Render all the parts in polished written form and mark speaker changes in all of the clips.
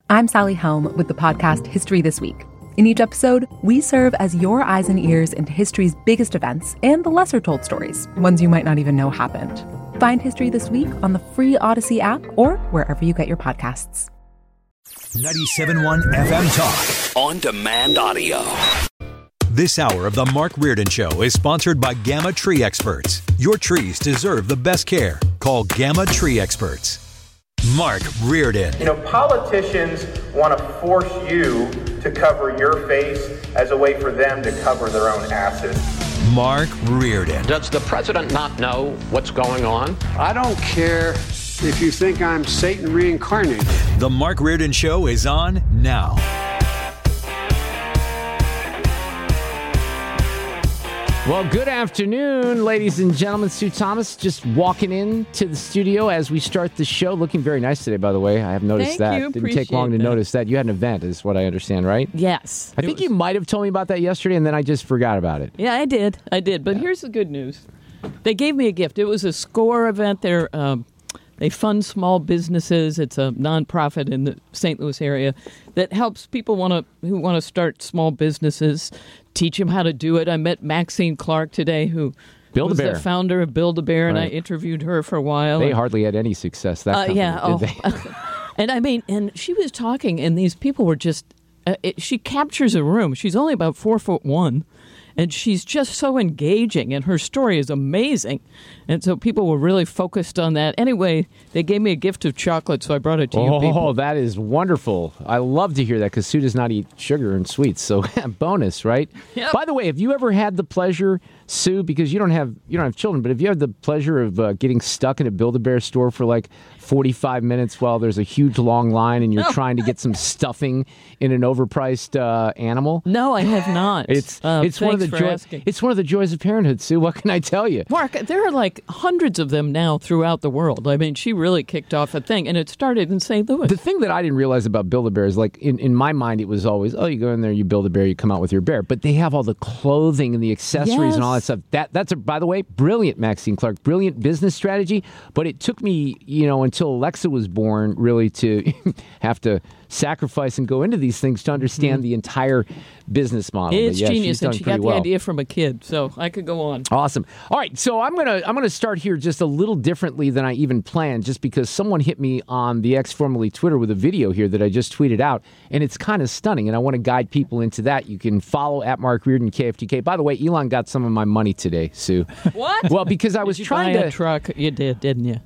Speaker 1: I'm Sally Helm with the podcast History This Week. In each episode, we serve as your eyes and ears into history's biggest events and the lesser-told stories, ones you might not even know happened. Find History This Week on the free Odyssey app or wherever you get your podcasts.
Speaker 2: 97.1 FM Talk. On demand audio. This hour of the Mark Reardon Show is sponsored by Gamma Tree Experts. Your trees deserve the best care. Call Gamma Tree Experts. Mark Reardon.
Speaker 3: You know, politicians want to force you to cover your face as a way for them to cover their own asses.
Speaker 2: Mark Reardon.
Speaker 4: Does the president not know what's going on?
Speaker 5: I don't care if you think I'm Satan reincarnated.
Speaker 2: The Mark Reardon Show is on now.
Speaker 6: Well, good afternoon, ladies and gentlemen. Sue Thomas just walking into the studio as we start the show. Looking very nice today, by the way. I have noticed that. Didn't take long to notice that. You had an event, is what I understand, right?
Speaker 7: Yes.
Speaker 6: I think you might have told me about that yesterday, and then I just forgot about it.
Speaker 7: Yeah, I did. But here's the good news. They gave me a gift. It was a SCORE event. They fund small businesses. It's a nonprofit in the St. Louis area that helps people who want to start small businesses, teach them how to do it. I met Maxine Clark today, who was the founder of Build-A-Bear, right. And I interviewed her for a while.
Speaker 6: They hardly had any success, that company, did they?
Speaker 7: And I mean, and she was talking, and these people were just, she captures a room. She's only about 4'1", and she's just so engaging, and her story is amazing. And so people were really focused on that. Anyway, they gave me a gift of chocolate, so I brought it to you people.
Speaker 6: Oh, that is wonderful. I love to hear that because Sue does not eat sugar and sweets, so bonus, right?
Speaker 7: Yep.
Speaker 6: By the way, have you ever had the pleasure, Sue, because you don't have children, but have you had the pleasure of getting stuck in a Build-A-Bear store for like 45 minutes while there's a huge long line and you're trying to get some stuffing in an overpriced animal?
Speaker 7: No, I have not.
Speaker 6: It's one of the It's one of the joys of parenthood, Sue. What can I tell you?
Speaker 7: Mark, there are like hundreds of them now throughout the world. I mean, she really kicked off a thing, and it started in St. Louis.
Speaker 6: The thing that I didn't realize about Build-A-Bear is, like, in my mind, it was always, you go in there, you build a bear, you come out with your bear. But they have all the clothing and the accessories and all that stuff. That's, by the way, brilliant, Maxine Clark, brilliant business strategy. But it took me, until Alexa was born, really to have to sacrifice and go into these things to understand the entire business model.
Speaker 7: It's genius, and she got the idea from a kid, so I could go on.
Speaker 6: Awesome. All right, so I'm gonna start here just a little differently than I even planned, just because someone hit me on the X, formerly Twitter, with a video here that I just tweeted out, and it's kind of stunning, and I want to guide people into that. You can follow at Mark Reardon KFTK. By the way, Elon got some of my money today, Sue.
Speaker 7: What?
Speaker 6: Well, because I was trying to
Speaker 7: buy a truck. You did, didn't you?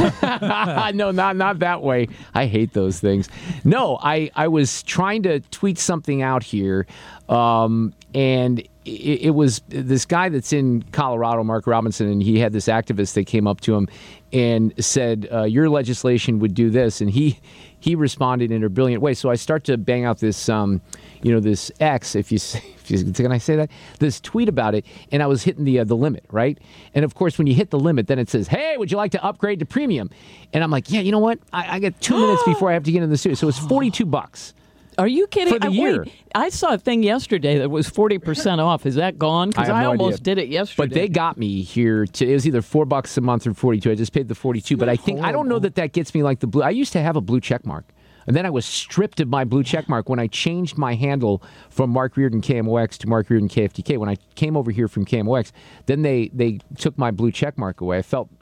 Speaker 6: No, not that way. I hate those things. No, I was trying to tweet something out here, and it was this guy that's in Colorado, Mark Robinson, and he had this activist that came up to him and said, your legislation would do this, and he responded in a brilliant way. So I start to bang out this, this X, can I say that? This tweet about it, and I was hitting the limit, right? And of course, when you hit the limit, then it says, hey, would you like to upgrade to premium? And I'm like, yeah, you know what? I got 2 minutes before I have to get in the studio. So it's $42.
Speaker 7: Are you kidding?
Speaker 6: For the year.
Speaker 7: Wait, I saw a thing yesterday that was 40% off. Is that gone? Because I almost did it yesterday.
Speaker 6: But they got me here. It was either $4 a month or 42. I just paid the 42. But I don't know that gets me like the blue. I used to have a blue check mark. And then I was stripped of my blue check mark when I changed my handle from Mark Reardon KMOX to Mark Reardon KFTK. When I came over here from KMOX, then they took my blue check mark away.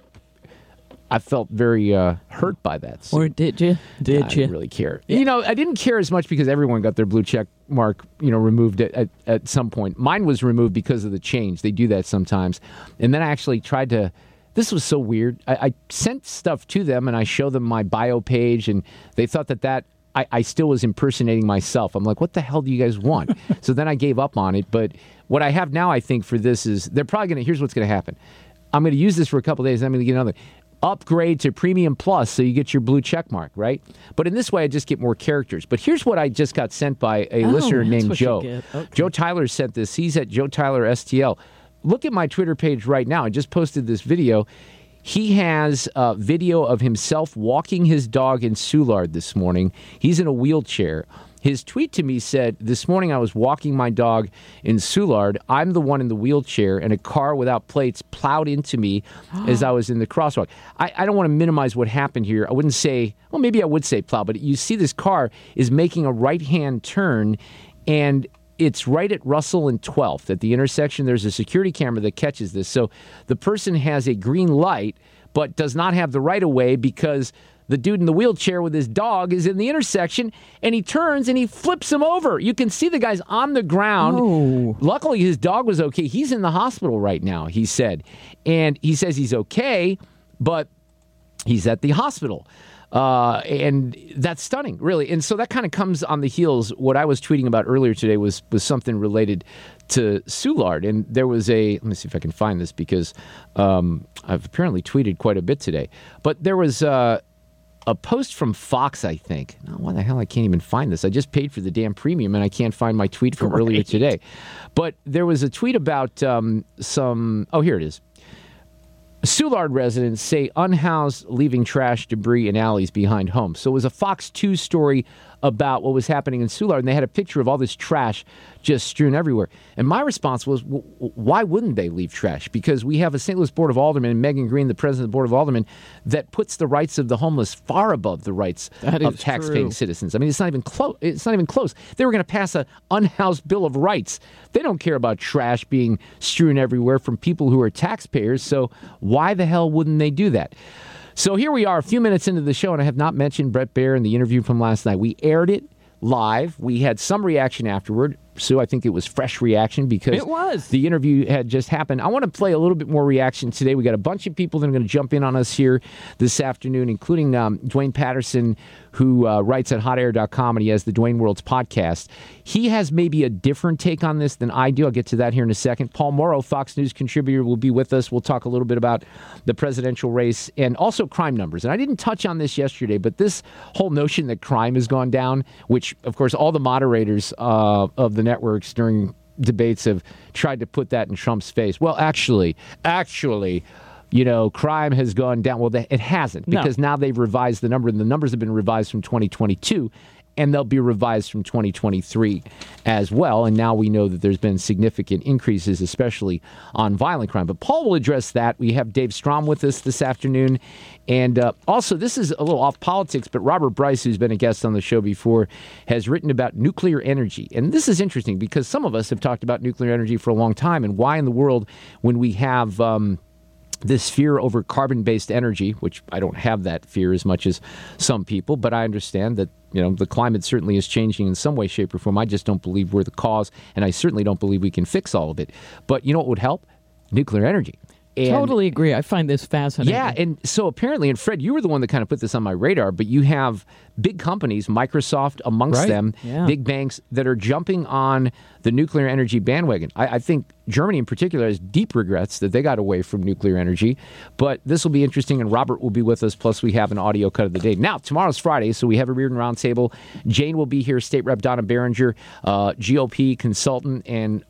Speaker 6: I felt very hurt by that. So
Speaker 7: or did you?
Speaker 6: I didn't really care. Yeah. I didn't care as much because everyone got their blue check mark, removed at some point. Mine was removed because of the change. They do that sometimes. And then I actually tried to. This was so weird. I sent stuff to them, and I showed them my bio page, and they thought that I still was impersonating myself. I'm like, what the hell do you guys want? So then I gave up on it. But what I have now, I think, for this is they're probably going to, here's what's going to happen. I'm going to use this for a couple of days, and I'm going to get another. Upgrade to Premium Plus so you get your blue check mark, right? But in this way, I just get more characters. But here's what I just got sent by a listener named Joe.
Speaker 7: Okay.
Speaker 6: Joe Tyler sent this. He's at Joe Tyler STL. Look at my Twitter page right now. I just posted this video. He has a video of himself walking his dog in Soulard this morning. He's in a wheelchair. His tweet to me said, "This morning I was walking my dog in Soulard. I'm the one in the wheelchair, and a car without plates plowed into me as I was in the crosswalk." I don't want to minimize what happened here. I wouldn't say, well, maybe I would say plow, but you see this car is making a right-hand turn, and it's right at Russell and 12th. At the intersection, there's a security camera that catches this. So the person has a green light, but does not have the right-of-way because the dude in the wheelchair with his dog is in the intersection, and he turns and he flips him over. You can see the guy's on the ground.
Speaker 7: Oh.
Speaker 6: Luckily, his dog was okay. He's in the hospital right now, he said. And he says he's okay, but he's at the hospital. And that's stunning, really. And so that kind of comes on the heels. What I was tweeting about earlier today was something related to Soulard. And there was let me see if I can find this, because I've apparently tweeted quite a bit today. But there was a post from Fox, I think. Now, why the hell I can't even find this? I just paid for the damn premium, and I can't find my tweet from earlier today. But there was a tweet about here it is. Soulard residents say unhoused leaving trash, debris, and alleys behind homes. So it was a Fox 2 story about what was happening in Soulard, and they had a picture of all this trash just strewn everywhere. And my response was, why wouldn't they leave trash? Because we have a St. Louis Board of Aldermen, Megan Green, the president of the Board of Aldermen, that puts the rights of the homeless far above the rights of tax-paying citizens. I mean, it's not even close. It's not even close. They were going to pass an unhoused Bill of Rights. They don't care about trash being strewn everywhere from people who are taxpayers. So why the hell wouldn't they do that? So here we are, a few minutes into the show, and I have not mentioned Bret Baier and the interview from last night. We aired it live. We had some reaction afterward. Sue, I think it was fresh reaction because
Speaker 7: it was.
Speaker 6: The interview had just happened. I want to play a little bit more reaction today. We got a bunch of people that are going to jump in on us here this afternoon, including Dwayne Patterson, who writes at hotair.com, and he has the Dwayne Worlds podcast. He has maybe a different take on this than I do. I'll get to that here in a second. Paul Morrow, Fox News contributor, will be with us. We'll talk a little bit about the presidential race and also crime numbers. And I didn't touch on this yesterday, but this whole notion that crime has gone down, which, of course, all the moderators of the networks during debates have tried to put that in Trump's face. Well, actually, crime has gone down. Well, it hasn't, because now they've revised the number, and the numbers have been revised from 2022, and they'll be revised from 2023 as well. And now we know that there's been significant increases, especially on violent crime. But Paul will address that. We have Dave Strom with us this afternoon. And also, this is a little off politics, but Robert Bryce, who's been a guest on the show before, has written about nuclear energy. And this is interesting because some of us have talked about nuclear energy for a long time. And why in the world, when we have this fear over carbon-based energy, which I don't have that fear as much as some people, but I understand that the climate certainly is changing in some way, shape, or form. I just don't believe we're the cause, and I certainly don't believe we can fix all of it. But you know what would help? Nuclear energy. And
Speaker 7: totally agree. I find this fascinating.
Speaker 6: Yeah, and so apparently, and Fred, you were the one that kind of put this on my radar, but you have big companies, Microsoft amongst them, big banks that are jumping on the nuclear energy bandwagon. I think Germany in particular has deep regrets that they got away from nuclear energy, but this will be interesting, and Robert will be with us, plus we have an audio cut of the day. Now, tomorrow's Friday, so we have a Reardon Roundtable. Jane will be here, State Rep Donna Behringer, GOP consultant, and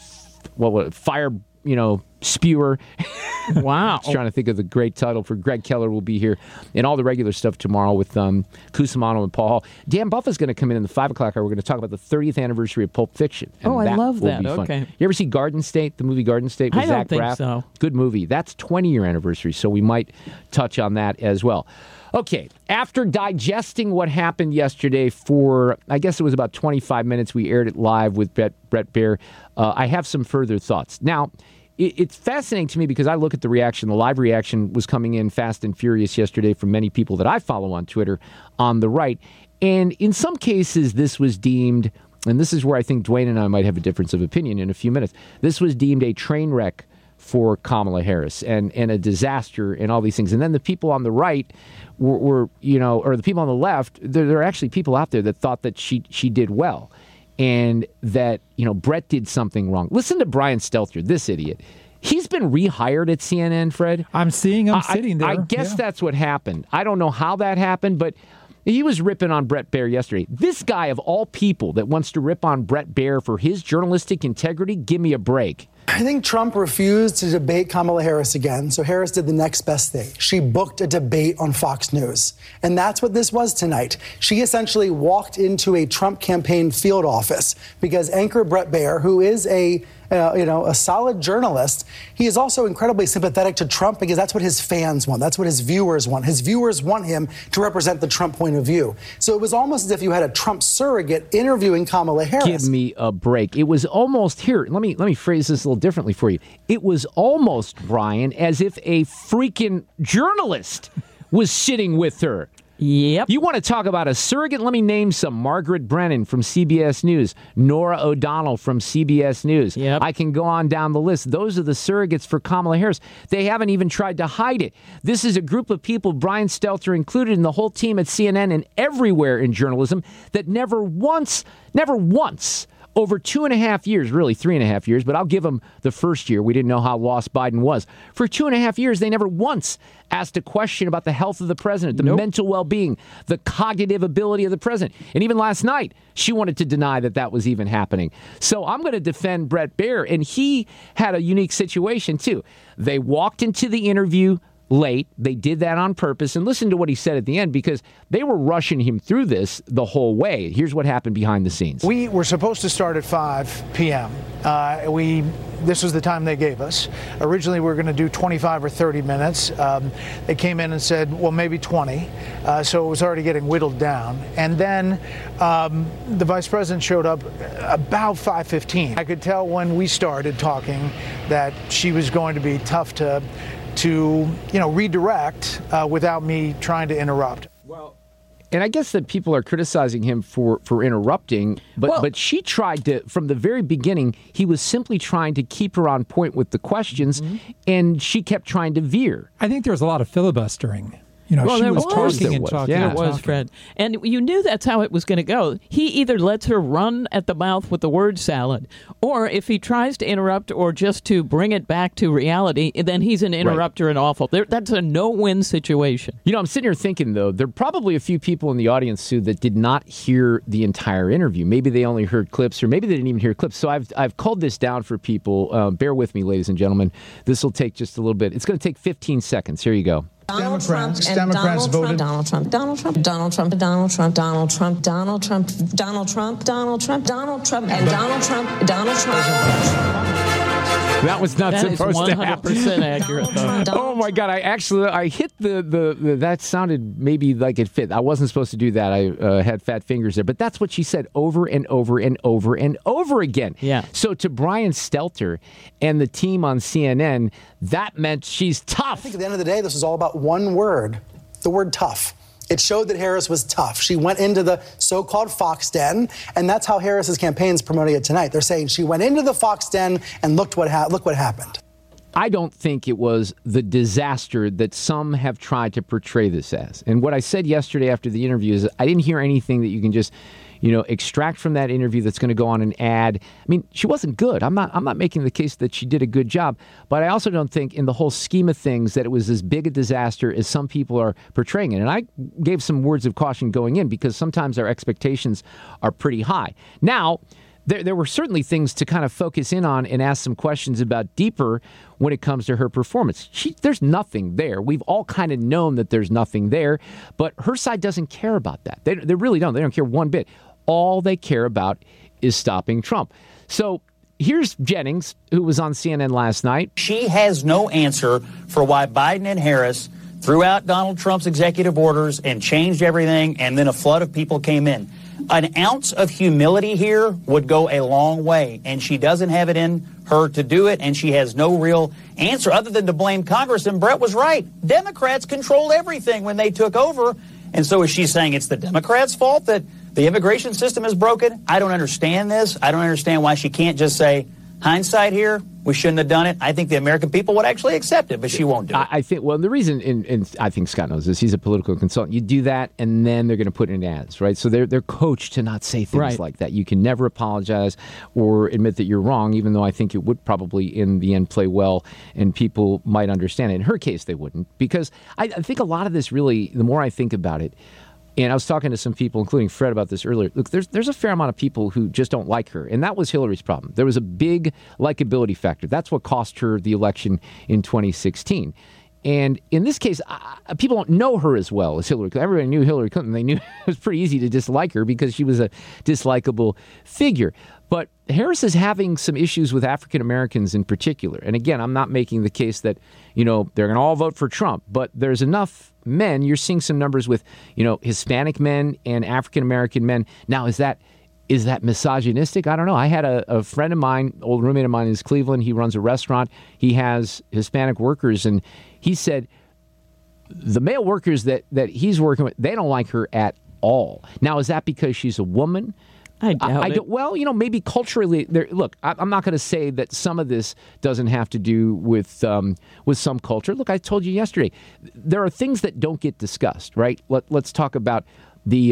Speaker 6: fire spewer.
Speaker 7: Wow.
Speaker 6: I was trying to think of the great title for Greg Keller will be here, and all the regular stuff tomorrow with Cusimano and Paul Hall. Dan Buffa's going to come in the 5 o'clock hour. We're going to talk about the 30th anniversary of Pulp Fiction.
Speaker 7: And I love that. Okay.
Speaker 6: You ever see Garden State, the movie Garden State with Zach Braff?
Speaker 7: I don't think so.
Speaker 6: Good movie. That's 20-year anniversary, so we might touch on that as well. Okay, after digesting what happened yesterday for, I guess it was about 25 minutes, we aired it live with Bret Baier. I have some further thoughts. Now, it's fascinating to me because I look at the reaction. The live reaction was coming in fast and furious yesterday from many people that I follow on Twitter on the right. And in some cases, this was deemed, and this is where I think Dwayne and I might have a difference of opinion in a few minutes, this was deemed a train wreck for Kamala Harris and a disaster and all these things. And then the people on the right were or the people on the left, there are actually people out there that thought that she did well. And that, Bret did something wrong. Listen to Brian Stelter, this idiot. He's been rehired at CNN, Fred.
Speaker 8: I'm seeing him sitting there.
Speaker 6: I guess that's what happened. I don't know how that happened, but he was ripping on Bret Baier yesterday. This guy, of all people, that wants to rip on Bret Baier for his journalistic integrity, give me a break.
Speaker 8: I think Trump refused to debate Kamala Harris again, so Harris did the next best thing. She booked a debate on Fox News. And that's what this was tonight. She essentially walked into a Trump campaign field office because anchor Bret Baier, who is a solid journalist, he is also incredibly sympathetic to Trump because that's what his fans want. That's what his viewers want. His viewers want him to represent the Trump point of view. So it was almost as if you had a Trump surrogate interviewing Kamala Harris.
Speaker 6: Give me a break. It was almost, here, let me phrase this a little differently for you. It was almost, Brian, as if a freaking journalist was sitting with her.
Speaker 7: Yep.
Speaker 6: You want to talk about a surrogate? Let me name some. Margaret Brennan from CBS News. Nora O'Donnell from CBS News.
Speaker 7: Yep.
Speaker 6: I can go on down the list. Those are the surrogates for Kamala Harris. They haven't even tried to hide it. This is a group of people, Brian Stelter included, and the whole team at CNN and everywhere in journalism, that never once, over 2.5 years, really 3.5 years, but I'll give them the first year. We didn't know how lost Biden was. For 2.5 years, they never once asked a question about the health of the president, the mental well-being, the cognitive ability of the president. And even last night, she wanted to deny that was even happening. So I'm going to defend Bret Baier, and he had a unique situation, too. They walked into the interview late. They did that on purpose. And listen to what he said at the end, because they were rushing him through this the whole way. Here's what happened behind the scenes.
Speaker 9: We were supposed to start at 5 p.m. This was the time they gave us. Originally, we were going to do 25 or 30 minutes. They came in and said, well, maybe 20. So it was already getting whittled down. And then the vice president showed up about 5:15. I could tell when we started talking that she was going to be tough to redirect without me trying to interrupt.
Speaker 6: And I guess that people are criticizing him for interrupting, but she tried to, from the very beginning, he was simply trying to keep her on point with the questions, and she kept trying to veer.
Speaker 10: I think there was a lot of filibustering. She was talking and talking.
Speaker 7: Yeah, it was, Fred. And you knew that's how it was going to go. He either lets her run at the mouth with the word salad, or if he tries to interrupt or just to bring it back to reality, then he's an interrupter and awful. That's a no-win situation.
Speaker 6: I'm sitting here thinking, though, there are probably a few people in the audience, Sue, that did not hear the entire interview. Maybe they only heard clips, or maybe they didn't even hear clips. So I've culled this down for people. Bear with me, ladies and gentlemen. This will take just a little bit. It's going to take 15 seconds. Here you go.
Speaker 9: Democrats voted.
Speaker 11: Donald Trump, Donald Trump, Donald Trump, Donald Trump, Donald Trump, Donald Trump, Donald Trump, Donald Trump, Donald Trump, and Donald Trump, Donald Trump.
Speaker 6: That was not supposed to happen.
Speaker 7: 100% accurate, though.
Speaker 6: Oh my God! I hit the that sounded maybe like it fit. I wasn't supposed to do that. I had fat fingers there, but that's what she said over and over and over and over again.
Speaker 7: Yeah.
Speaker 6: So to Brian Stelter and the team on CNN, that meant she's tough.
Speaker 8: I think at the end of the day, this was all about one word: the word tough. It showed that Harris was tough. She went into the so-called Fox den, and that's how Harris's campaign is promoting it tonight. They're saying she went into the Fox den and look what happened.
Speaker 6: I don't think it was the disaster that some have tried to portray this as. And what I said yesterday after the interview is I didn't hear anything that you can just extract from that interview that's going to go on an ad. I mean, she wasn't good. I'm not making the case that she did a good job, but I also don't think in the whole scheme of things that it was as big a disaster as some people are portraying it. And I gave some words of caution going in because sometimes our expectations are pretty high. Now, there were certainly things to kind of focus in on and ask some questions about deeper when it comes to her performance. There's nothing there. We've all kind of known that there's nothing there, but her side doesn't care about that. They really don't. They don't care one bit. All they care about is stopping Trump. So here's Jennings, who was on CNN last night.
Speaker 12: She has no answer for why Biden and Harris threw out Donald Trump's executive orders and changed everything, and then a flood of people came in. An ounce of humility here would go a long way, and she doesn't have it in her to do it, and she has no real answer other than to blame Congress. And Brett was right. Democrats controlled everything when they took over, and so is she saying it's the Democrats' fault that the immigration system is broken? I don't understand this. I don't understand why she can't just say, hindsight here, we shouldn't have done it. I think the American people would actually accept it, but she won't do it.
Speaker 6: I think, well, the reason, and I think Scott knows this, he's a political consultant. You do that, and then they're going to put in ads, right? So they're coached to not say things like that. You can never apologize or admit that you're wrong, even though I think it would probably, in the end, play well, and people might understand it. In her case, they wouldn't, because I think a lot of this really, the more I think about it, And I was talking to some people, including Fred, about this earlier. Look, there's a fair amount of people who just don't like her, and that was Hillary's problem. There was a big likability factor. That's what cost her the election in 2016. And in this case, people don't know her as well as Hillary Clinton. Everybody knew Hillary Clinton. They knew it was pretty easy to dislike her because she was a dislikable figure. But Harris is having some issues with African Americans in particular. And again, I'm not making the case that, they're going to all vote for Trump. But there's enough men. You're seeing some numbers with, Hispanic men and African American men. Now, is that misogynistic? I don't know. I had a friend of mine, old roommate of mine in Cleveland. He runs a restaurant. He has Hispanic workers, and he said the male workers that he's working with, they don't like her at all. Now, is that because she's a woman?
Speaker 7: I doubt it.
Speaker 6: Well, maybe culturally. Look, I'm not going to say that some of this doesn't have to do with some culture. Look, I told you yesterday, there are things that don't get discussed, right? Let's talk about the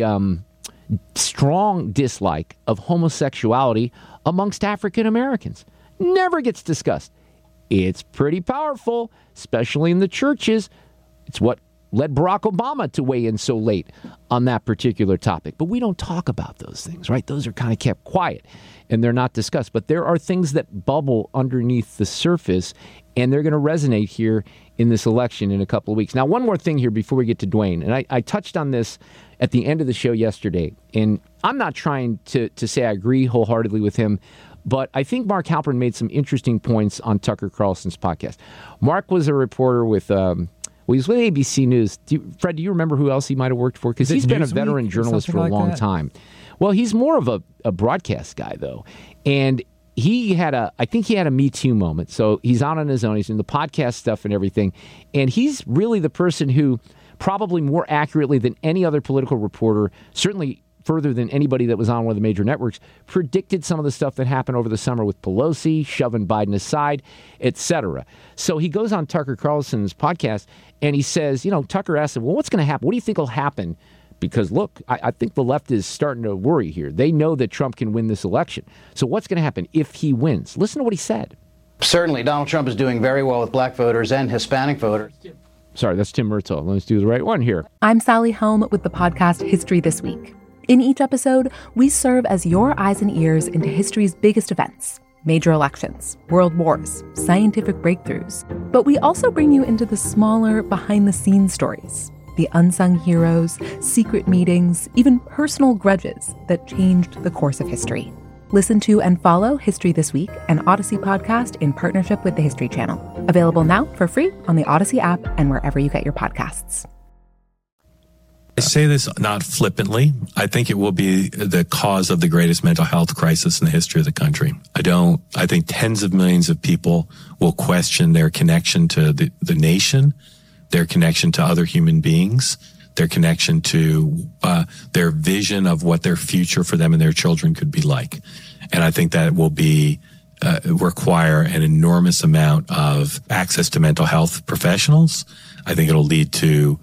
Speaker 6: strong dislike of homosexuality amongst African Americans. Never gets discussed. It's pretty powerful, especially in the churches. It's what led Barack Obama to weigh in so late on that particular topic. But we don't talk about those things, right? Those are kind of kept quiet, and they're not discussed. But there are things that bubble underneath the surface, and they're going to resonate here in this election in a couple of weeks. Now, one more thing here before we get to Dwayne, and I touched on this at the end of the show yesterday, and I'm not trying to say I agree wholeheartedly with him, but I think Mark Halperin made some interesting points on Tucker Carlson's podcast. Mark was a reporter with... he was with ABC News. Fred, do you remember who else he might have worked for? Because he's been a veteran journalist for a long time. Well, he's more of a broadcast guy, though. And I think he had a Me Too moment. So he's out on his own. He's in the podcast stuff and everything. And he's really the person who probably more accurately than any other political reporter, certainly further than anybody that was on one of the major networks, predicted some of the stuff that happened over the summer with Pelosi, shoving Biden aside, etc. So he goes on Tucker Carlson's podcast and he says, Tucker asked him, well, what's going to happen? What do you think will happen? Because, look, I think the left is starting to worry here. They know that Trump can win this election. So what's going to happen if he wins? Listen to what he said.
Speaker 13: Certainly, Donald Trump is doing very well with black voters and Hispanic voters.
Speaker 6: Sorry, that's Tim Murtaugh. Let's do the right one here.
Speaker 1: I'm Sally Helm with the podcast History This Week. In each episode, we serve as your eyes and ears into history's biggest events, major elections, world wars, scientific breakthroughs. But we also bring you into the smaller, behind-the-scenes stories, the unsung heroes, secret meetings, even personal grudges that changed the course of history. Listen to and follow History This Week, an Odyssey podcast in partnership with the History Channel. Available now for free on the Odyssey app and wherever you get your podcasts.
Speaker 14: I say this not flippantly. I think it will be the cause of the greatest mental health crisis in the history of the country. I think tens of millions of people will question their connection to the nation, their connection to other human beings, their connection to their vision of what their future for them and their children could be like. And I think that will be require an enormous amount of access to mental health professionals. I think it'll lead to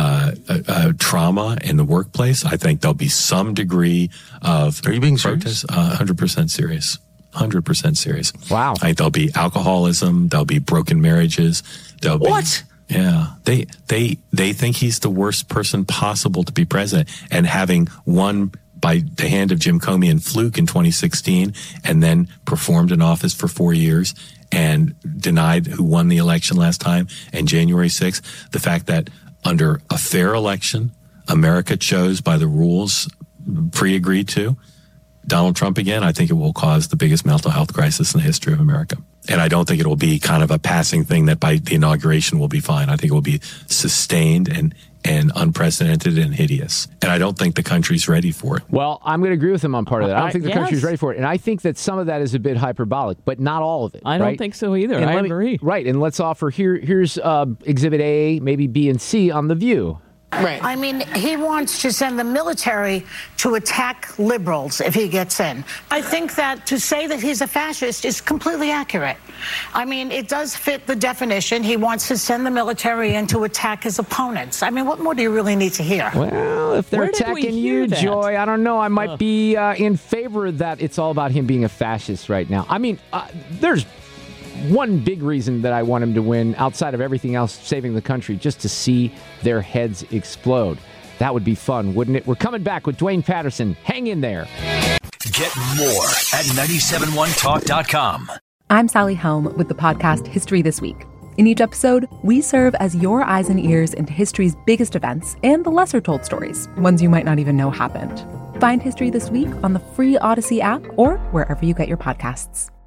Speaker 14: trauma in the workplace. I think there'll be some degree of... Are you being serious? 100% serious. 100% serious.
Speaker 6: Wow.
Speaker 14: I think there'll be alcoholism. There'll be broken marriages.
Speaker 6: What?
Speaker 14: Yeah. They think he's the worst person possible to be president, and having won by the hand of Jim Comey and Fluke in 2016 and then performed in office for 4 years and denied who won the election last time, and January 6th, the fact that under a fair election, America chose by the rules pre-agreed to Donald Trump again, I think it will cause the biggest mental health crisis in the history of America. And I don't think it will be kind of a passing thing that by the inauguration will be fine. I think it will be sustained and unprecedented and hideous. And I don't think the country's ready for it.
Speaker 6: Well, I'm going to agree with him on part of that. I don't think the country's ready for it. And I think that some of that is a bit hyperbolic, but not all of it.
Speaker 7: I don't think so either. I agree.
Speaker 6: Right. And let's offer here's Exhibit A, maybe B and C on The View.
Speaker 15: Right. I mean, he wants to send the military to attack liberals if he gets in. I think that to say that he's a fascist is completely accurate. I mean, it does fit the definition. He wants to send the military in to attack his opponents. I mean, what more do you really need to hear?
Speaker 6: Well, if they're attacking you, Joy, I don't know. I might be in favor of that. It's all about him being a fascist right now. I mean, there's one big reason that I want him to win, outside of everything else, saving the country, just to see their heads explode. That would be fun, wouldn't it? We're coming back with Dwayne Patterson. Hang in there.
Speaker 2: Get more at 971talk.com.
Speaker 1: I'm Sally Helm with the podcast History This Week. In each episode, we serve as your eyes and ears into history's biggest events and the lesser-told stories, ones you might not even know happened. Find History This Week on the free Odyssey app or wherever you get your podcasts.